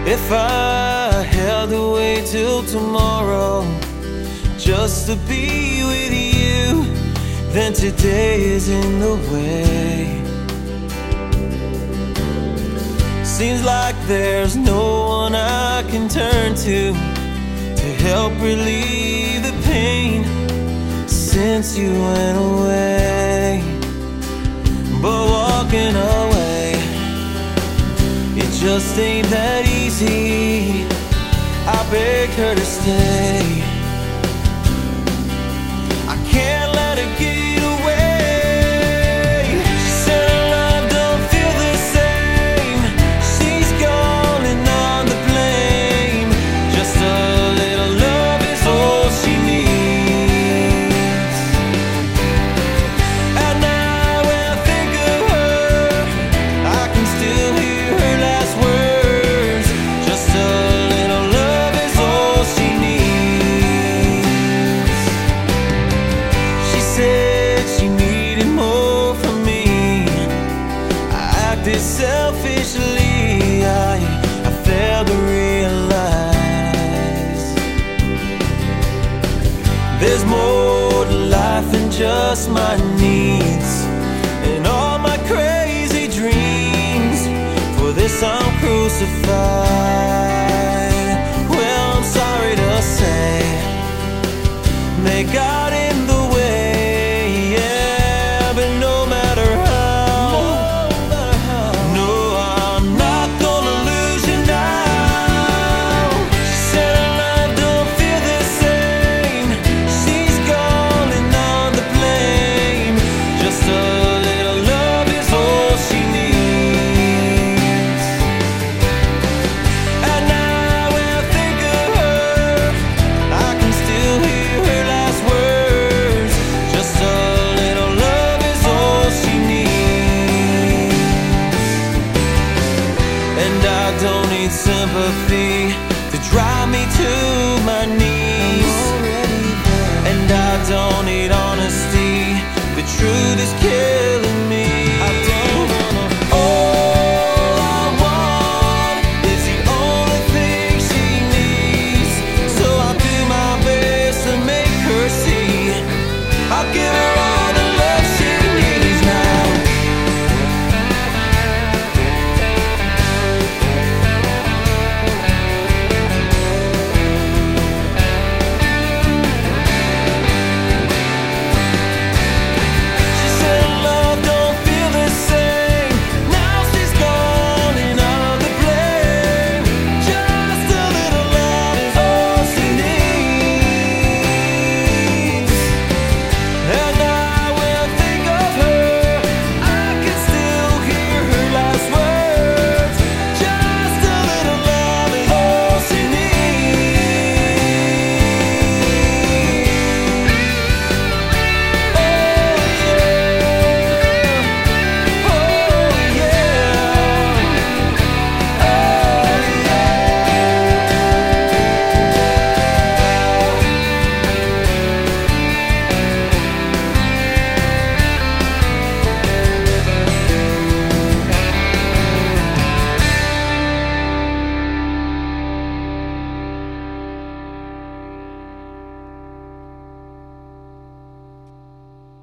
If I held away till tomorrow just to be with you, then today is in the way. Seems like there's no one I can turn to help relieve the pain since you went away. But walking away, it just ain't that easy. I begged her to stay. I can't let her get away. She said her love don't feel the same. She's calling on the blame. Just a little love is all she needs. And now when I think of her, I can still hear her last words. Just a little love is all she needs. She said she needed more from me. I acted selfishly. I failed to realize there's more to life than just my needs and all my crazy dreams. For this I'm crucified. Well, I'm sorry to say they got in the way, yeah. But no matter how, no, I'm not gonna lose you now. She said her love don't feel the same. She's calling on the blame. Just a little love is all she needs. And now when I think of her, I can still hear her last words. Just a little love is all she needs. And I don't need sympathy to drive me to my knees. And I don't need honesty. The truth is killing me.